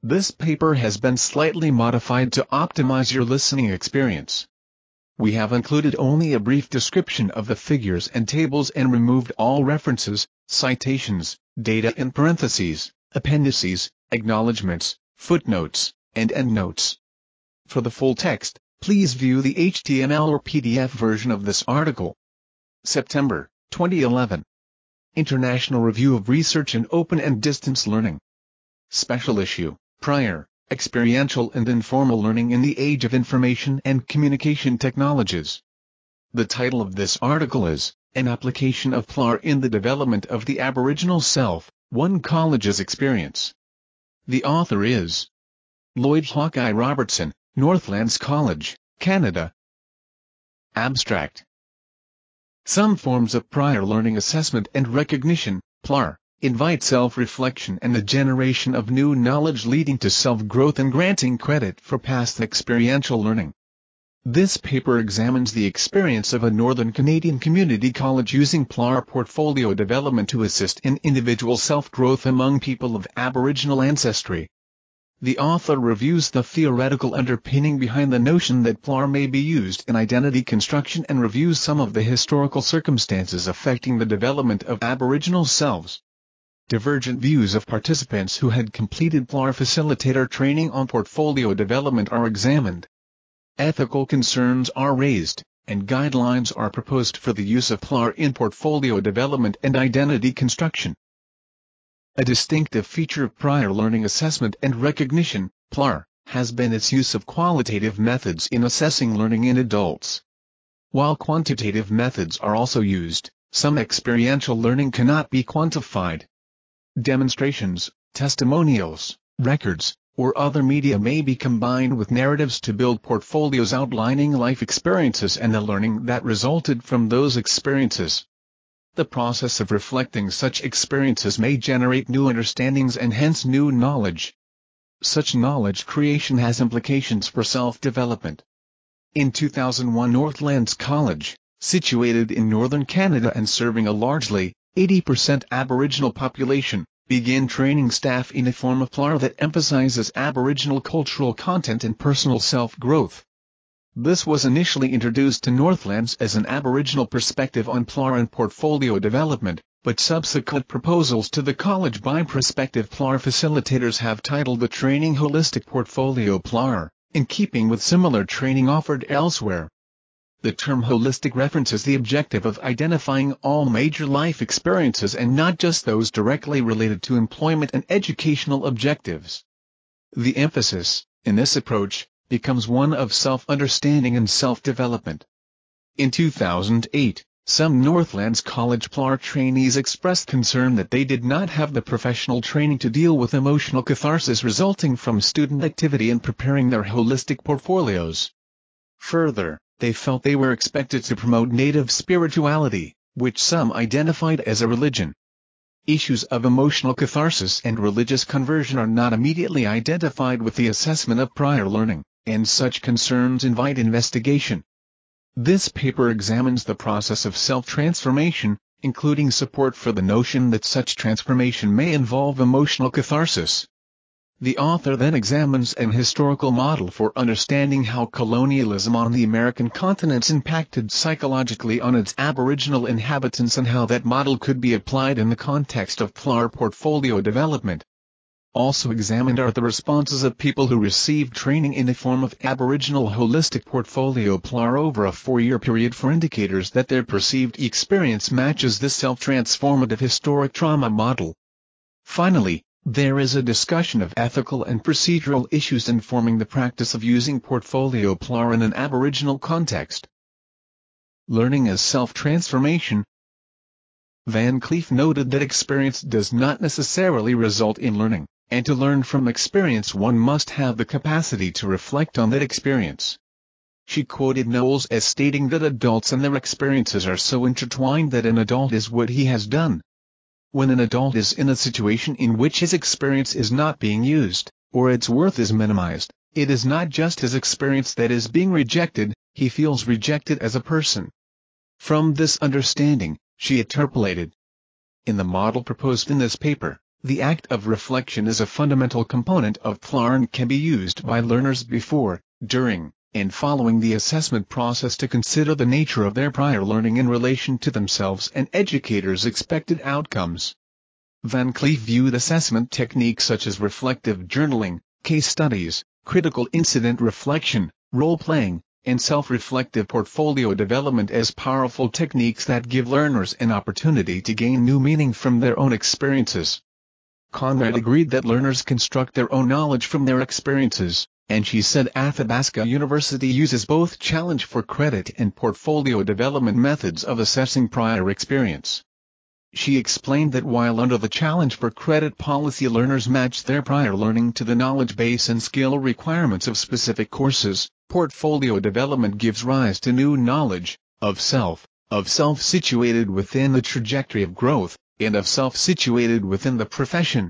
This paper has been slightly modified to optimize your listening experience. We have included only a brief description of the figures and tables and removed all references, citations, data in parentheses, appendices, acknowledgments, footnotes, and endnotes. For the full text, please view the HTML or PDF version of this article. September 2011. International Review of Research in Open and Distance Learning. Special issue, Prior, Experiential and Informal Learning in the Age of Information and Communication Technologies. The title of this article is, An Application of PLAR in the Development of the Aboriginal Self, One College's Experience. The author is Lloyd Hawkeye Robertson, Northlands College, Canada. Abstract. Some forms of prior learning assessment and recognition, PLAR, invite self-reflection and the generation of new knowledge leading to self-growth and granting credit for past experiential learning. This paper examines the experience of a Northern Canadian community college using PLAR portfolio development to assist in individual self-growth among people of Aboriginal ancestry. The author reviews the theoretical underpinning behind the notion that PLAR may be used in identity construction and reviews some of the historical circumstances affecting the development of Aboriginal selves. Divergent views of participants who had completed PLAR facilitator training on portfolio development are examined. Ethical concerns are raised, and guidelines are proposed for the use of PLAR in portfolio development and identity construction. A distinctive feature of prior learning assessment and recognition, PLAR, has been its use of qualitative methods in assessing learning in adults. While quantitative methods are also used, some experiential learning cannot be quantified. Demonstrations, testimonials, records, or other media may be combined with narratives to build portfolios outlining life experiences and the learning that resulted from those experiences. The process of reflecting such experiences may generate new understandings and hence new knowledge. Such knowledge creation has implications for self-development. In 2001, Northlands College, situated in northern Canada and serving a largely 80% Aboriginal population, began training staff in a form of PLAR that emphasizes Aboriginal cultural content and personal self-growth. This was initially introduced to Northlands as an Aboriginal perspective on PLAR and portfolio development, but subsequent proposals to the college by prospective PLAR facilitators have titled the training Holistic Portfolio PLAR, in keeping with similar training offered elsewhere. The term holistic references the objective of identifying all major life experiences and not just those directly related to employment and educational objectives. The emphasis, in this approach, becomes one of self-understanding and self-development. In 2008, some Northlands College PLAR trainees expressed concern that they did not have the professional training to deal with emotional catharsis resulting from student activity in preparing their holistic portfolios. Further, they felt they were expected to promote native spirituality, which some identified as a religion. Issues of emotional catharsis and religious conversion are not immediately identified with the assessment of prior learning, and such concerns invite investigation. This paper examines the process of self-transformation, including support for the notion that such transformation may involve emotional catharsis. The author then examines an historical model for understanding how colonialism on the American continent impacted psychologically on its Aboriginal inhabitants and how that model could be applied in the context of PLAR portfolio development. Also examined are the responses of people who received training in the form of Aboriginal Holistic Portfolio PLAR over a 4-year period for indicators that their perceived experience matches this self-transformative historic trauma model. Finally, there is a discussion of ethical and procedural issues informing the practice of using portfolio PLAR in an Aboriginal context. Learning as self-transformation. Van Cleef noted that experience does not necessarily result in learning, and to learn from experience one must have the capacity to reflect on that experience. She quoted Knowles as stating that adults and their experiences are so intertwined that an adult is what he has done. When an adult is in a situation in which his experience is not being used, or its worth is minimized, it is not just his experience that is being rejected, he feels rejected as a person. From this understanding, she interpolated. In the model proposed in this paper, The act of reflection is a fundamental component of PLAR and can be used by learners before, during, and following the assessment process to consider the nature of their prior learning in relation to themselves and educators' expected outcomes. Van Cleef viewed assessment techniques such as reflective journaling, case studies, critical incident reflection, role-playing, and self-reflective portfolio development as powerful techniques that give learners an opportunity to gain new meaning from their own experiences. Conrad agreed that learners construct their own knowledge from their experiences, and she said Athabasca University uses both challenge for credit and portfolio development methods of assessing prior experience. She explained that while under the challenge for credit policy learners match their prior learning to the knowledge base and skill requirements of specific courses, portfolio development gives rise to new knowledge, of self situated within the trajectory of growth, and of self situated within the profession.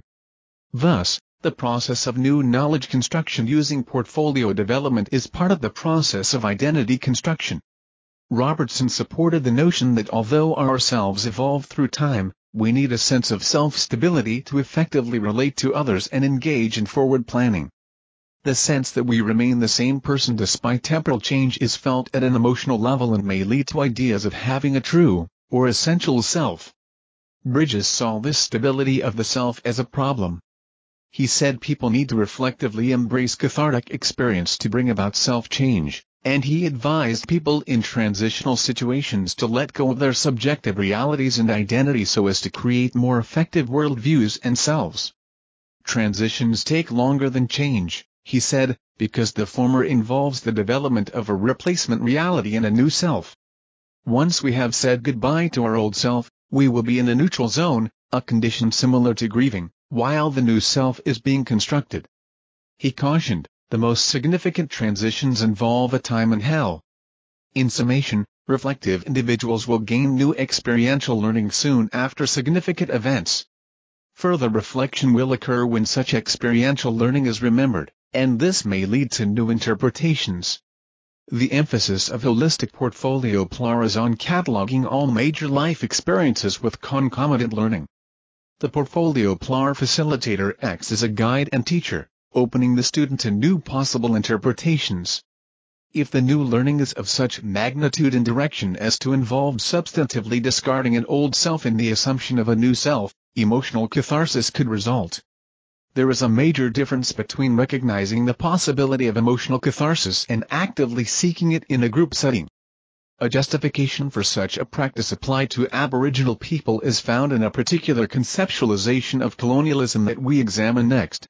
Thus, the process of new knowledge construction using portfolio development is part of the process of identity construction. Robertson supported the notion that although our selves evolve through time, we need a sense of self-stability to effectively relate to others and engage in forward planning. The sense that we remain the same person despite temporal change is felt at an emotional level and may lead to ideas of having a true, or essential self. Bridges saw this stability of the self as a problem. He said people need to reflectively embrace cathartic experience to bring about self-change, and he advised people in transitional situations to let go of their subjective realities and identity so as to create more effective worldviews and selves. Transitions take longer than change, he said, because the former involves the development of a replacement reality and a new self. Once we have said goodbye to our old self, we will be in a neutral zone, a condition similar to grieving, while the new self is being constructed. He cautioned, the most significant transitions involve a time in hell. In summation, reflective individuals will gain new experiential learning soon after significant events. Further reflection will occur when such experiential learning is remembered, and this may lead to new interpretations. The emphasis of holistic portfolio PLAR is on cataloging all major life experiences with concomitant learning. The portfolio PLAR facilitator acts as a guide and teacher, opening the student to new possible interpretations. If the new learning is of such magnitude and direction as to involve substantively discarding an old self in the assumption of a new self, emotional catharsis could result. There is a major difference between recognizing the possibility of emotional catharsis and actively seeking it in a group setting. A justification for such a practice applied to Aboriginal people is found in a particular conceptualization of colonialism that we examine next.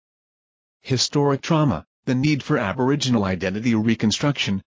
Historic trauma, the need for Aboriginal identity reconstruction.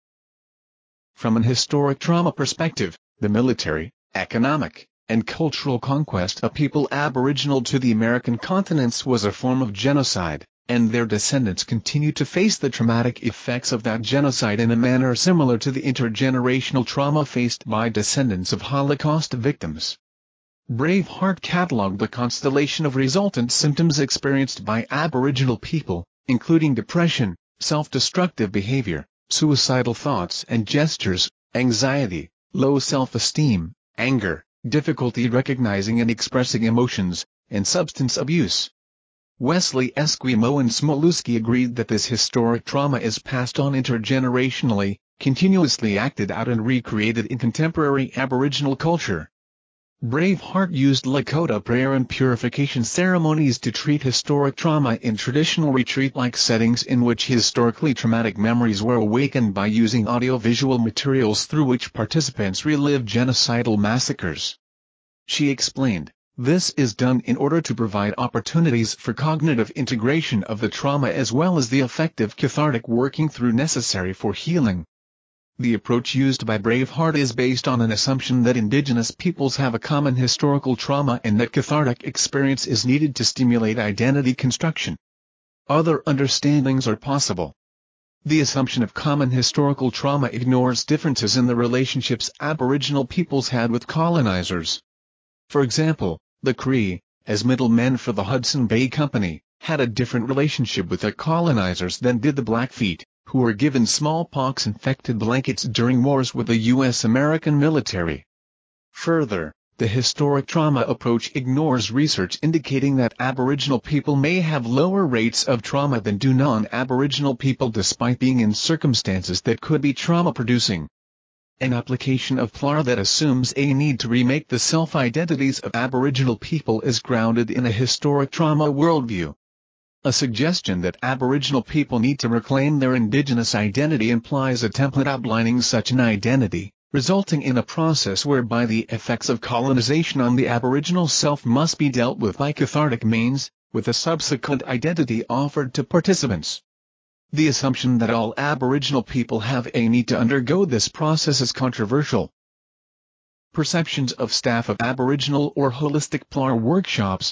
From an historic trauma perspective, the military, economic, and cultural conquest of people aboriginal to the American continents was a form of genocide, and their descendants continue to face the traumatic effects of that genocide in a manner similar to the intergenerational trauma faced by descendants of Holocaust victims. Braveheart catalogued the constellation of resultant symptoms experienced by Aboriginal people, including depression, self-destructive behavior, suicidal thoughts and gestures, anxiety, low self-esteem, anger, difficulty recognizing and expressing emotions, and substance abuse. Wesley Esquimo and Smoluski agreed that this historic trauma is passed on intergenerationally, continuously acted out and recreated in contemporary Aboriginal culture. Braveheart used Lakota prayer and purification ceremonies to treat historic trauma in traditional retreat-like settings in which historically traumatic memories were awakened by using audiovisual materials through which participants relived genocidal massacres. She explained, this is done in order to provide opportunities for cognitive integration of the trauma as well as the effective cathartic working through necessary for healing. The approach used by Braveheart is based on an assumption that Indigenous peoples have a common historical trauma and that cathartic experience is needed to stimulate identity construction. Other understandings are possible. The assumption of common historical trauma ignores differences in the relationships Aboriginal peoples had with colonizers. For example, the Cree, as middlemen for the Hudson Bay Company, had a different relationship with their colonizers than did the Blackfeet, who were given smallpox-infected blankets during wars with the U.S. American military. Further, The historic trauma approach ignores research indicating that Aboriginal people may have lower rates of trauma than do non-Aboriginal people despite being in circumstances that could be trauma-producing. An application of PLAR that assumes a need to remake the self-identities of Aboriginal people is grounded in a historic trauma worldview. A suggestion that Aboriginal people need to reclaim their Indigenous identity implies a template outlining such an identity, resulting in a process whereby the effects of colonization on the Aboriginal self must be dealt with by cathartic means, with a subsequent identity offered to participants. The assumption that all Aboriginal people have a need to undergo this process is controversial. Perceptions of staff of Aboriginal or holistic PLAR workshops.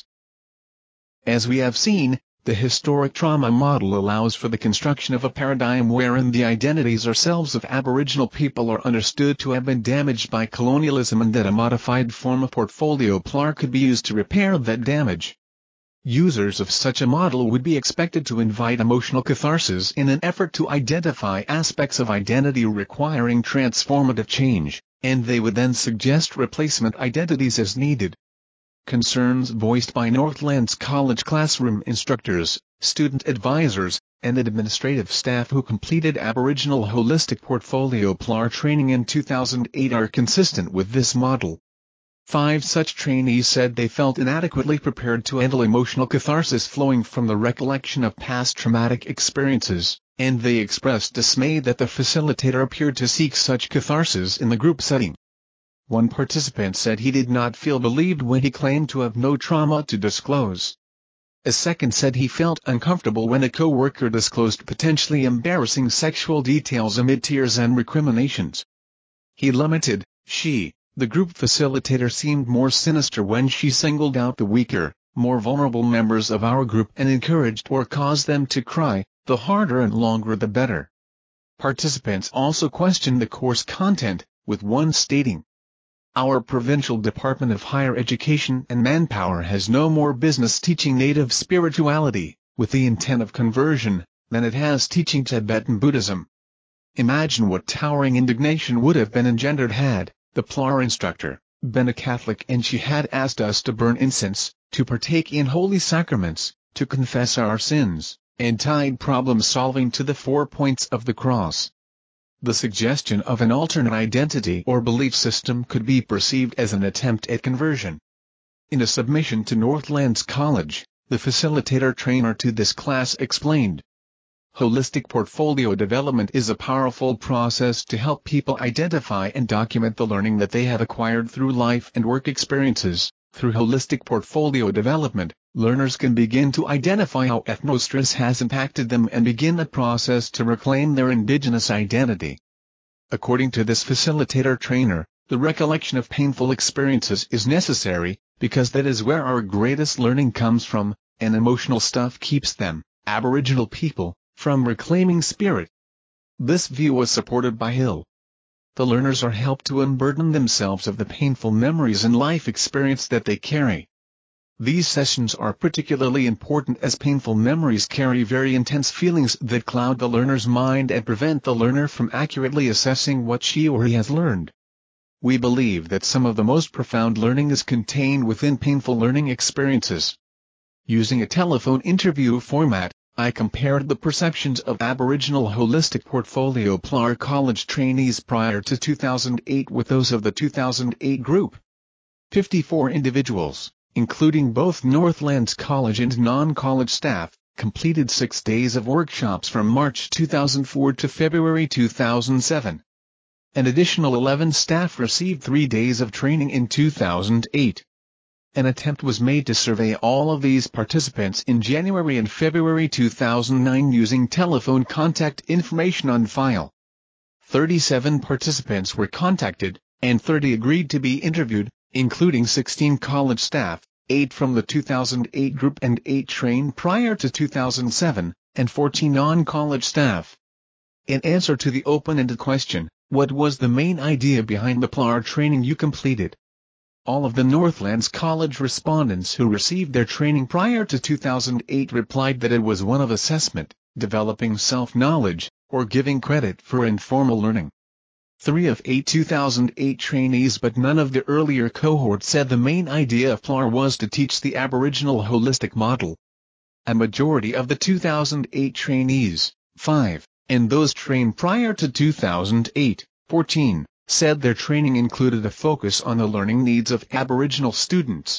As we have seen, the historic trauma model allows for the construction of a paradigm wherein the identities or selves of Aboriginal people are understood to have been damaged by colonialism and that a modified form of portfolio PLAR could be used to repair that damage. Users of such a model would be expected to invite emotional catharsis in an effort to identify aspects of identity requiring transformative change, and they would then suggest replacement identities as needed. Concerns voiced by Northlands College classroom instructors, student advisors, and administrative staff who completed Aboriginal Holistic Portfolio PLAR training in 2008 are consistent with this model. 5 such trainees said they felt inadequately prepared to handle emotional catharsis flowing from the recollection of past traumatic experiences, and they expressed dismay that the facilitator appeared to seek such catharsis in the group setting. One participant said he did not feel believed when he claimed to have no trauma to disclose. A second said he felt uncomfortable when a co-worker disclosed potentially embarrassing sexual details amid tears and recriminations. He lamented, the group facilitator seemed more sinister when she singled out the weaker, more vulnerable members of our group and encouraged or caused them to cry, the harder and longer the better. Participants also questioned the course content, with one stating, "Our Provincial Department of Higher Education and Manpower has no more business teaching native spirituality, with the intent of conversion, than it has teaching Tibetan Buddhism." Imagine what towering indignation would have been engendered had the PLAR instructor been a Catholic and she had asked us to burn incense, to partake in holy sacraments, to confess our sins, and tied problem-solving to the 4 points of the cross. The suggestion of an alternate identity or belief system could be perceived as an attempt at conversion. In a submission to Northlands College, the facilitator trainer to this class explained, "Holistic portfolio development is a powerful process to help people identify and document the learning that they have acquired through life and work experiences. Through holistic portfolio development, learners can begin to identify how ethnostress has impacted them and begin a process to reclaim their Indigenous identity." According to this facilitator trainer, the recollection of painful experiences is necessary, because that is where our greatest learning comes from, and emotional stuff keeps them, Aboriginal people, from reclaiming spirit. This view was supported by Hill. The learners are helped to unburden themselves of the painful memories and life experience that they carry. These sessions are particularly important as painful memories carry very intense feelings that cloud the learner's mind and prevent the learner from accurately assessing what she or he has learned. We believe that some of the most profound learning is contained within painful learning experiences. Using a telephone interview format, I compared the perceptions of Aboriginal Holistic Portfolio PLAR college trainees prior to 2008 with those of the 2008 group. 54 individuals, including both Northlands College and non-college staff, completed 6 days of workshops from March 2004 to February 2007. An additional 11 staff received 3 days of training in 2008. An attempt was made to survey all of these participants in January and February 2009 using telephone contact information on file. 37 participants were contacted, and 30 agreed to be interviewed, including 16 college staff, 8 from the 2008 group and 8 trained prior to 2007, and 14 non-college staff. In answer to the open-ended question, what was the main idea behind the PLAR training you completed? All of the Northlands College respondents who received their training prior to 2008 replied that it was one of assessment, developing self-knowledge, or giving credit for informal learning. 3 of 8 2008 trainees, but none of the earlier cohorts said the main idea of PLAR was to teach the Aboriginal holistic model. A majority of the 2008 trainees, 5, and those trained prior to 2008, 14, said their training included a focus on the learning needs of Aboriginal students.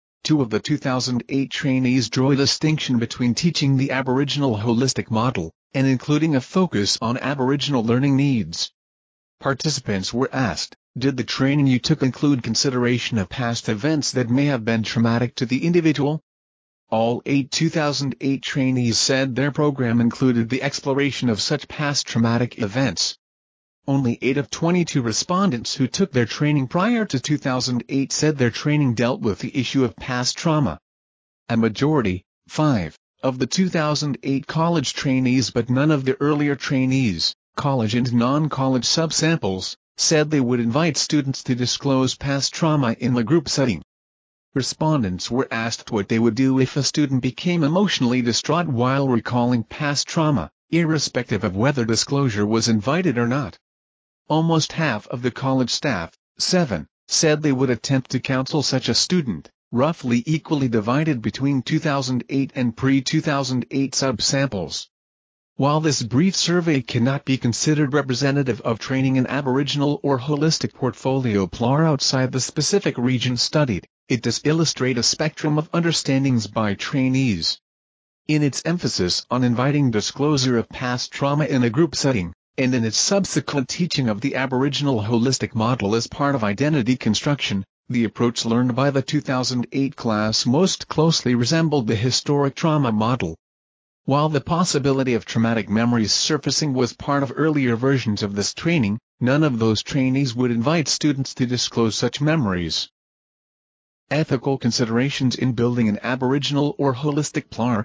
2 of the 2008 trainees drew a distinction between teaching the Aboriginal holistic model and including a focus on Aboriginal learning needs. Participants were asked, did the training you took include consideration of past events that may have been traumatic to the individual? All 8 2008 trainees said their program included the exploration of such past traumatic events. Only 8 of 22 respondents who took their training prior to 2008 said their training dealt with the issue of past trauma. A majority, 5, of the 2008 college trainees, but none of the earlier trainees, college and non-college subsamples, said they would invite students to disclose past trauma in the group setting. Respondents were asked what they would do if a student became emotionally distraught while recalling past trauma, irrespective of whether disclosure was invited or not. Almost half of the college staff, 7, said they would attempt to counsel such a student, roughly equally divided between 2008 and pre-2008 subsamples. While this brief survey cannot be considered representative of training in Aboriginal or holistic portfolio PLAR outside the specific region studied, it does illustrate a spectrum of understandings by trainees. In its emphasis on inviting disclosure of past trauma in a group setting, and in its subsequent teaching of the Aboriginal holistic model as part of identity construction, the approach learned by the 2008 class most closely resembled the historic trauma model. While the possibility of traumatic memories surfacing was part of earlier versions of this training, none of those trainees would invite students to disclose such memories. Ethical considerations in building an Aboriginal or holistic PLAR.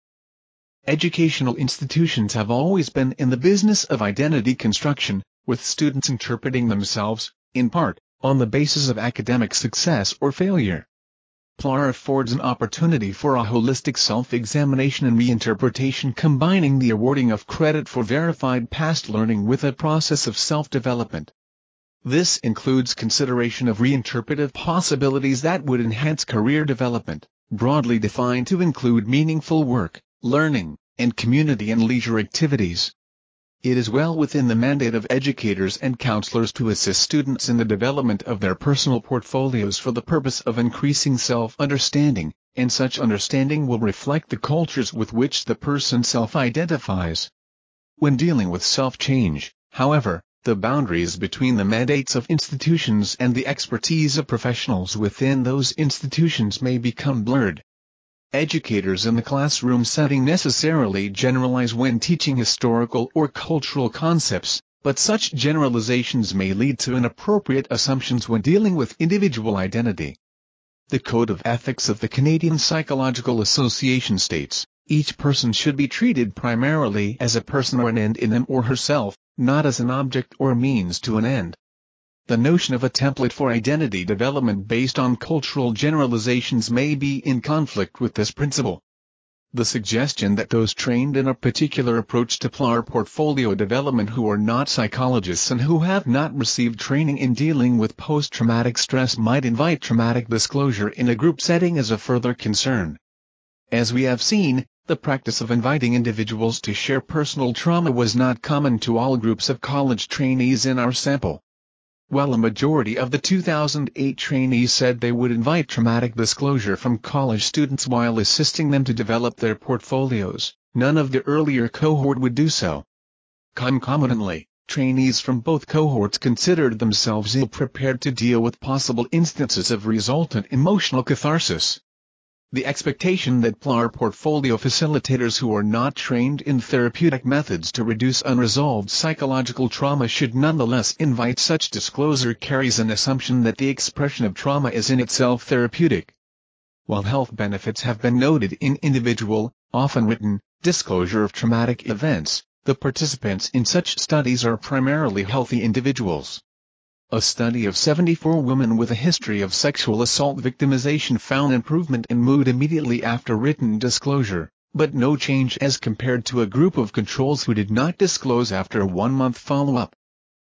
Educational institutions have always been in the business of identity construction, with students interpreting themselves, in part, on the basis of academic success or failure. PLAR affords an opportunity for a holistic self-examination and reinterpretation, combining the awarding of credit for verified past learning with a process of self-development. This includes consideration of reinterpretive possibilities that would enhance career development, broadly defined to include meaningful work, learning, and community and leisure activities. It is well within the mandate of educators and counselors to assist students in the development of their personal portfolios for the purpose of increasing self-understanding, and such understanding will reflect the cultures with which the person self-identifies. When dealing with self-change, however, the boundaries between the mandates of institutions and the expertise of professionals within those institutions may become blurred. Educators in the classroom setting necessarily generalize when teaching historical or cultural concepts, but such generalizations may lead to inappropriate assumptions when dealing with individual identity. The Code of Ethics of the Canadian Psychological Association states, each person should be treated primarily as a person or an end in him or herself, not as an object or means to an end. The notion of a template for identity development based on cultural generalizations may be in conflict with this principle. The suggestion that those trained in a particular approach to PLAR portfolio development who are not psychologists and who have not received training in dealing with post-traumatic stress might invite traumatic disclosure in a group setting is a further concern. As we have seen, the practice of inviting individuals to share personal trauma was not common to all groups of college trainees in our sample. While a majority of the 2008 trainees said they would invite traumatic disclosure from college students while assisting them to develop their portfolios, none of the earlier cohort would do so. Concomitantly, trainees from both cohorts considered themselves ill-prepared to deal with possible instances of resultant emotional catharsis. The expectation that PLAR portfolio facilitators who are not trained in therapeutic methods to reduce unresolved psychological trauma should nonetheless invite such disclosure carries an assumption that the expression of trauma is in itself therapeutic. While health benefits have been noted in individual, often written, disclosure of traumatic events, the participants in such studies are primarily healthy individuals. A study of 74 women with a history of sexual assault victimization found improvement in mood immediately after written disclosure, but no change as compared to a group of controls who did not disclose after a 1-month follow-up.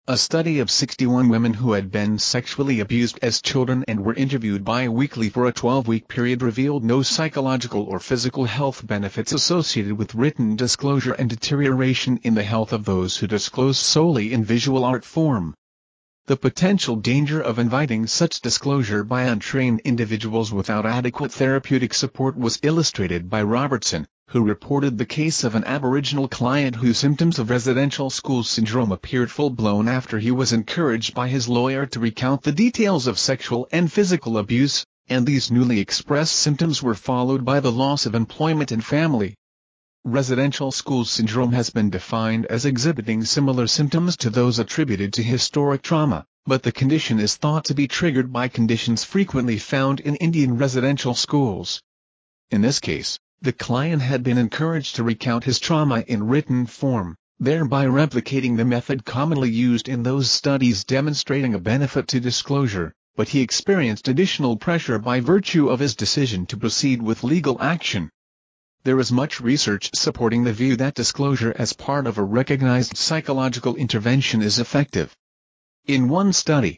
A study of 61 women who had been sexually abused as children and were interviewed bi-weekly for a 12-week period revealed no psychological or physical health benefits associated with written disclosure and deterioration in the health of those who disclose solely in visual art form. The potential danger of inviting such disclosure by untrained individuals without adequate therapeutic support was illustrated by Robertson, who reported the case of an Aboriginal client whose symptoms of residential school syndrome appeared full-blown after he was encouraged by his lawyer to recount the details of sexual and physical abuse, and these newly expressed symptoms were followed by the loss of employment and family. Residential school syndrome has been defined as exhibiting similar symptoms to those attributed to historic trauma, but the condition is thought to be triggered by conditions frequently found in Indian residential schools. In this case, the client had been encouraged to recount his trauma in written form, thereby replicating the method commonly used in those studies demonstrating a benefit to disclosure, but he experienced additional pressure by virtue of his decision to proceed with legal action. There is much research supporting the view that disclosure as part of a recognized psychological intervention is effective. In one study,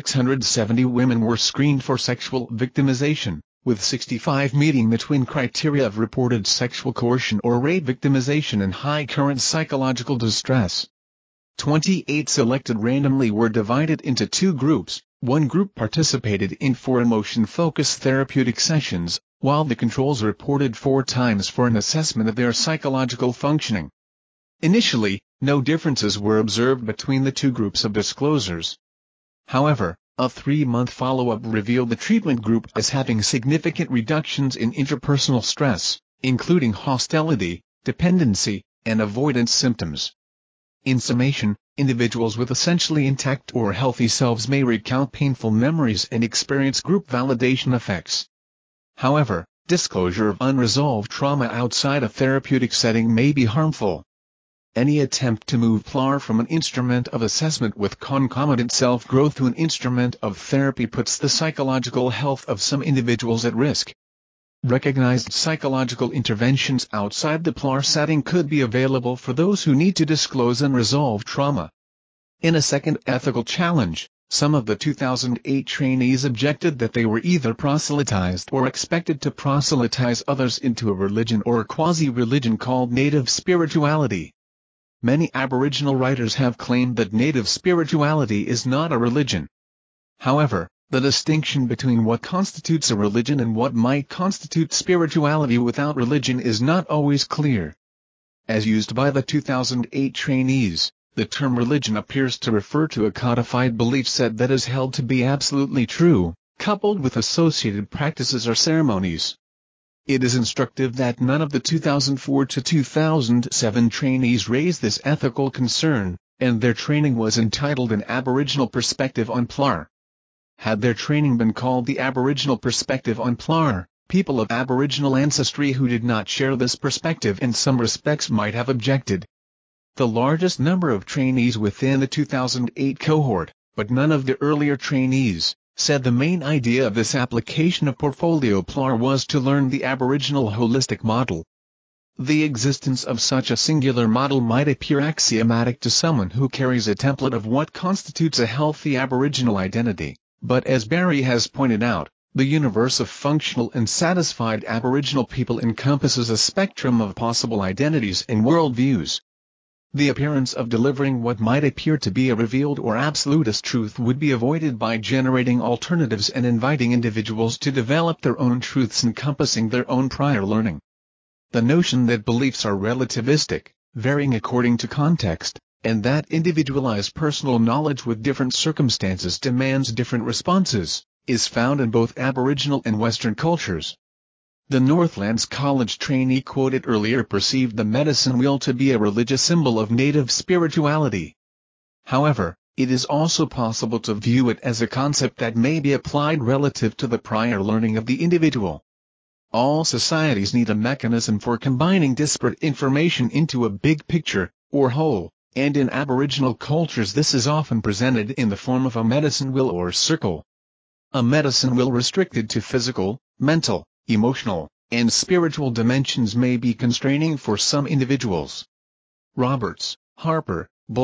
670 women were screened for sexual victimization, with 65 meeting the twin criteria of reported sexual coercion or rape victimization and high current psychological distress. 28 selected randomly were divided into two groups. One group participated in 4 emotion-focused therapeutic sessions, while the controls reported 4 times for an assessment of their psychological functioning. Initially, no differences were observed between the two groups of disclosures. However, a 3-month follow-up revealed the treatment group as having significant reductions in interpersonal stress, including hostility, dependency, and avoidance symptoms. In summation, individuals with essentially intact or healthy selves may recount painful memories and experience group validation effects. However, disclosure of unresolved trauma outside a therapeutic setting may be harmful. Any attempt to move PLAR from an instrument of assessment with concomitant self-growth to an instrument of therapy puts the psychological health of some individuals at risk. Recognized psychological interventions outside the PLAR setting could be available for those who need to disclose unresolved trauma. In a second ethical challenge, some of the 2008 trainees objected that they were either proselytized or expected to proselytize others into a religion or quasi-religion called native spirituality. Many Aboriginal writers have claimed that native spirituality is not a religion. However, the distinction between what constitutes a religion and what might constitute spirituality without religion is not always clear. As used by the 2008 trainees, the term religion appears to refer to a codified belief set that is held to be absolutely true, coupled with associated practices or ceremonies. It is instructive that none of the 2004 to 2007 trainees raised this ethical concern, and their training was entitled An Aboriginal Perspective on PLAR. Had their training been called The Aboriginal Perspective on PLAR, people of Aboriginal ancestry who did not share this perspective in some respects might have objected. The largest number of trainees within the 2008 cohort, but none of the earlier trainees, said the main idea of this application of Portfolio PLAR was to learn the Aboriginal holistic model. The existence of such a singular model might appear axiomatic to someone who carries a template of what constitutes a healthy Aboriginal identity, but as Barry has pointed out, the universe of functional and satisfied Aboriginal people encompasses a spectrum of possible identities and worldviews. The appearance of delivering what might appear to be a revealed or absolutist truth would be avoided by generating alternatives and inviting individuals to develop their own truths encompassing their own prior learning. The notion that beliefs are relativistic, varying according to context, and that individualized personal knowledge with different circumstances demands different responses, is found in both Aboriginal and Western cultures. The Northlands College trainee quoted earlier perceived the medicine wheel to be a religious symbol of native spirituality. However, it is also possible to view it as a concept that may be applied relative to the prior learning of the individual. All societies need a mechanism for combining disparate information into a big picture, or whole, and in Aboriginal cultures this is often presented in the form of a medicine wheel or circle. A medicine wheel restricted to physical, mental, emotional, and spiritual dimensions may be constraining for some individuals. Roberts, Harper, Bull,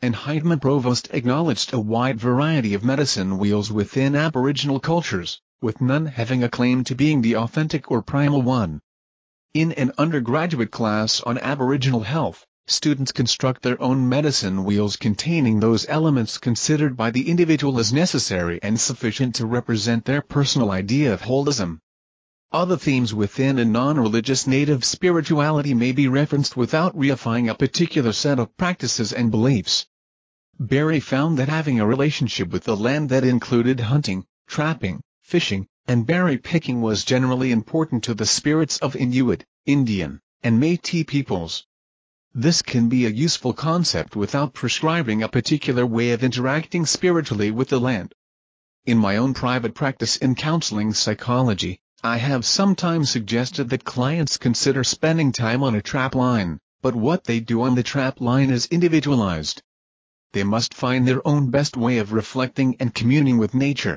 and Heidemann Provost acknowledged a wide variety of medicine wheels within Aboriginal cultures, with none having a claim to being the authentic or primal one. In an undergraduate class on Aboriginal health, students construct their own medicine wheels containing those elements considered by the individual as necessary and sufficient to represent their personal idea of holism. Other themes within a non-religious native spirituality may be referenced without reifying a particular set of practices and beliefs. Berry found that having a relationship with the land that included hunting, trapping, fishing, and berry picking was generally important to the spirits of Inuit, Indian, and Métis peoples. This can be a useful concept without prescribing a particular way of interacting spiritually with the land. In my own private practice in counseling psychology, I have sometimes suggested that clients consider spending time on a trap line, but what they do on the trap line is individualized. They must find their own best way of reflecting and communing with nature.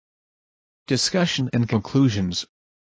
Discussion and conclusions.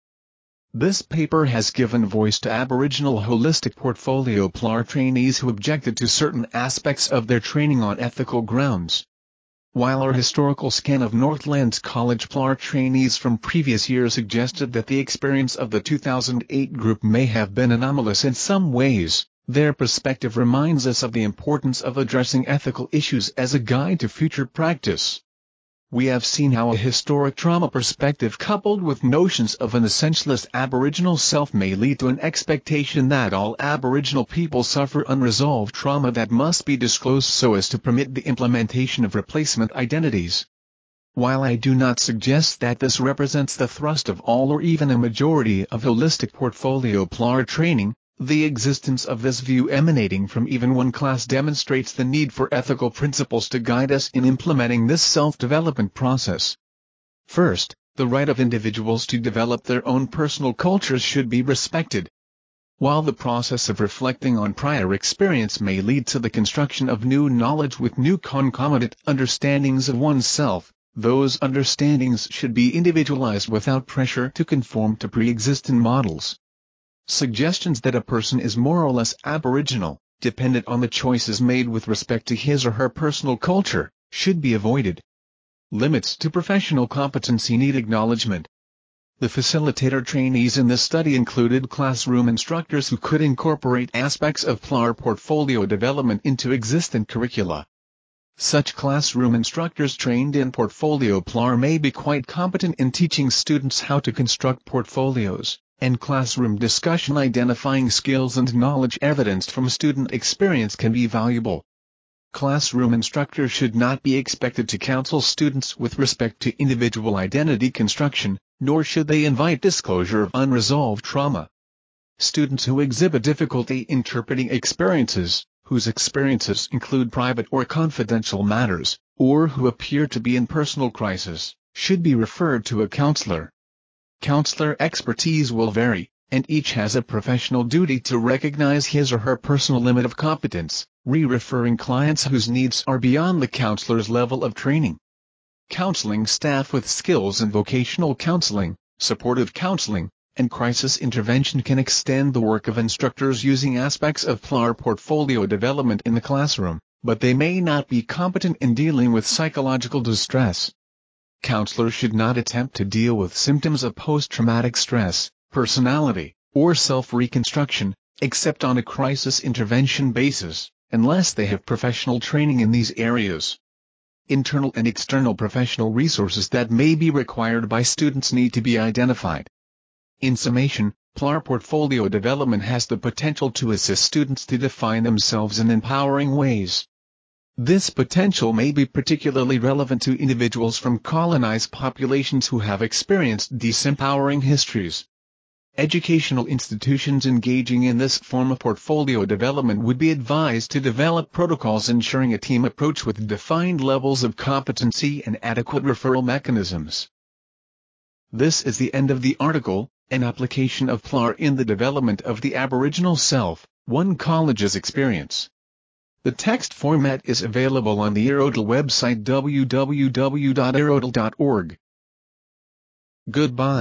This paper has given voice to Aboriginal holistic portfolio PLAR trainees who objected to certain aspects of their training on ethical grounds. While our historical scan of Northlands College PLAR trainees from previous years suggested that the experience of the 2008 group may have been anomalous in some ways, their perspective reminds us of the importance of addressing ethical issues as a guide to future practice. We have seen how a historic trauma perspective coupled with notions of an essentialist Aboriginal self may lead to an expectation that all Aboriginal people suffer unresolved trauma that must be disclosed so as to permit the implementation of replacement identities. While I do not suggest that this represents the thrust of all or even a majority of holistic portfolio PLAR training, the existence of this view emanating from even one class demonstrates the need for ethical principles to guide us in implementing this self-development process. First, the right of individuals to develop their own personal cultures should be respected. While the process of reflecting on prior experience may lead to the construction of new knowledge with new concomitant understandings of oneself, those understandings should be individualized without pressure to conform to pre-existing models. Suggestions that a person is more or less Aboriginal, dependent on the choices made with respect to his or her personal culture, should be avoided. Limits to professional competency need acknowledgement. The facilitator trainees in this study included classroom instructors who could incorporate aspects of PLAR portfolio development into existing curricula. Such classroom instructors trained in portfolio PLAR may be quite competent in teaching students how to construct portfolios, and classroom discussion identifying skills and knowledge evidenced from student experience can be valuable. Classroom instructors should not be expected to counsel students with respect to individual identity construction, nor should they invite disclosure of unresolved trauma. Students who exhibit difficulty interpreting experiences, whose experiences include private or confidential matters, or who appear to be in personal crisis, should be referred to a counselor. Counselor expertise will vary, and each has a professional duty to recognize his or her personal limit of competence, re-referring clients whose needs are beyond the counselor's level of training. Counseling staff with skills in vocational counseling, supportive counseling, and crisis intervention can extend the work of instructors using aspects of PLAR portfolio development in the classroom, but they may not be competent in dealing with psychological distress. Counselors should not attempt to deal with symptoms of post-traumatic stress, personality, or self-reconstruction, except on a crisis intervention basis, unless they have professional training in these areas. Internal and external professional resources that may be required by students need to be identified. In summation, PLAR portfolio development has the potential to assist students to define themselves in empowering ways. This potential may be particularly relevant to individuals from colonized populations who have experienced disempowering histories. Educational institutions engaging in this form of portfolio development would be advised to develop protocols ensuring a team approach with defined levels of competency and adequate referral mechanisms. This is the end of the article, An Application of PLAR in the Development of the Aboriginal Self, One College's Experience. The text format is available on the Erodl website www.erodl.org. Goodbye.